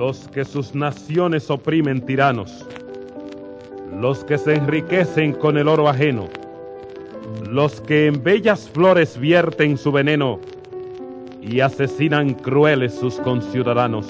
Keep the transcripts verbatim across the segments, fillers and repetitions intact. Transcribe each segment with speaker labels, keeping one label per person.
Speaker 1: los que sus naciones oprimen tiranos, los que se enriquecen con el oro ajeno, los que en bellas flores vierten su veneno y asesinan crueles sus conciudadanos,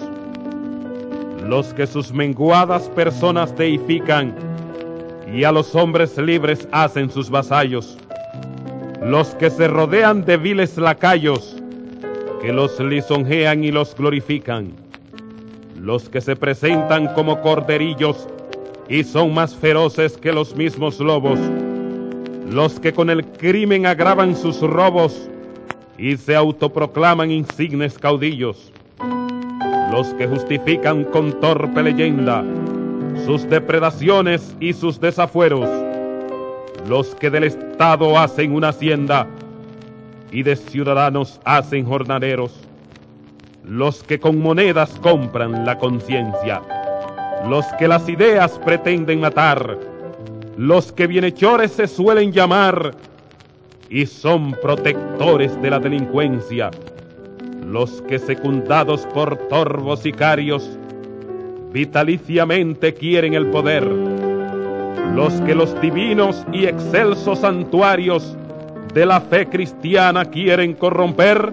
Speaker 1: los que sus menguadas personas deifican y a los hombres libres hacen sus vasallos, los que se rodean de viles lacayos que los lisonjean y los glorifican, los que se presentan como corderillos y son más feroces que los mismos lobos, los que con el crimen agravan sus robos y se autoproclaman insignes caudillos, los que justifican con torpe leyenda sus depredaciones y sus desafueros, los que del Estado hacen una hacienda y de ciudadanos hacen jornaleros, los que con monedas compran la conciencia, los que las ideas pretenden matar, los que bienhechores se suelen llamar y son protectores de la delincuencia, los que secundados por torvos sicarios vitaliciamente quieren el poder, los que los divinos y excelsos santuarios de la fe cristiana quieren corromper,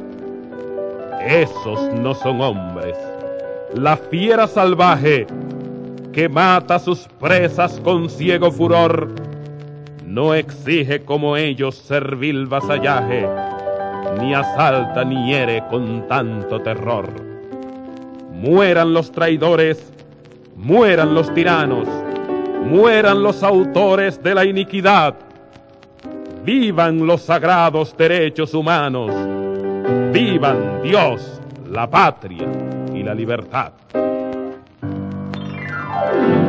Speaker 1: esos no son hombres. La fiera salvaje que mata a sus presas con ciego furor no exige como ellos servil vasallaje, ni asalta ni hiere con tanto terror. Mueran los traidores, mueran los tiranos, mueran los autores de la iniquidad, vivan los sagrados derechos humanos, vivan Dios, la patria y la libertad.